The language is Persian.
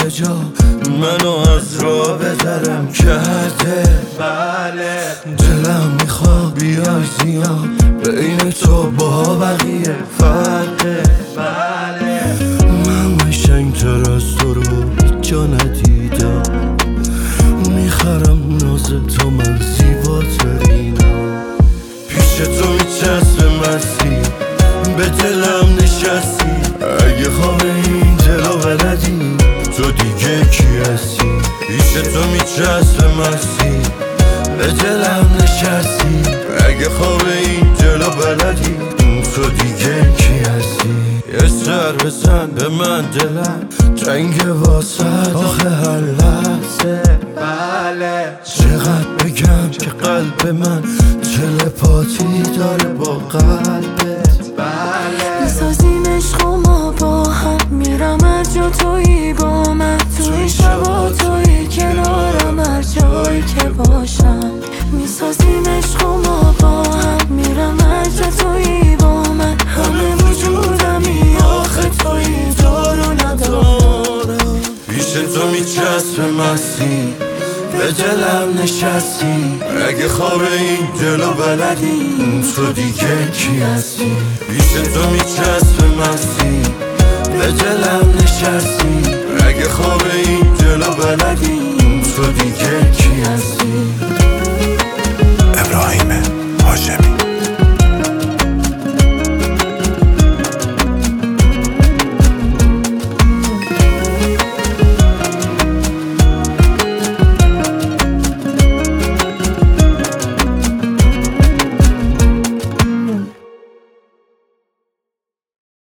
همه جا منو از راه بدرم کرده. بله دلم میخواد بیای زیاد، بین تو با بقیه فرقه. بله من قشنگ‌تر از تو رو هیچ جا ندیدم، میخرم ناز تو من زیباترینم. پیش تو میچسب مستی، به دلم نشستی. اگه خواب این دلو بلدی تو دیگه کی هستی؟ پیش تو میچسب مستی، به دلم نشستی. اگه خواب این دلو بلدی تو دیگه کی هستی؟ یه سر بزن به من دلم تنگ واسد آخه هر لحظه. بله چقدر بگم که قلب من تلپاتی داره با قلبت. بله میسازیم عشق و ما با هم، میرم هر جا تویی با من، توی شبا تویی کنارم هر جایی که باشم. میسازیم عشق و ما با هم، میرم هر جا تویی با من، همه وجودمی آخه تویی تو رو ندارم. پیش تو میچسب مستی، به دلم نشستی. اگه خواب این دلو بلدی تو دیگه کی هستی؟ پیش تو میچسب مستی، به دلم نشستی. اگه خواب این دلو بلدی تو دیگه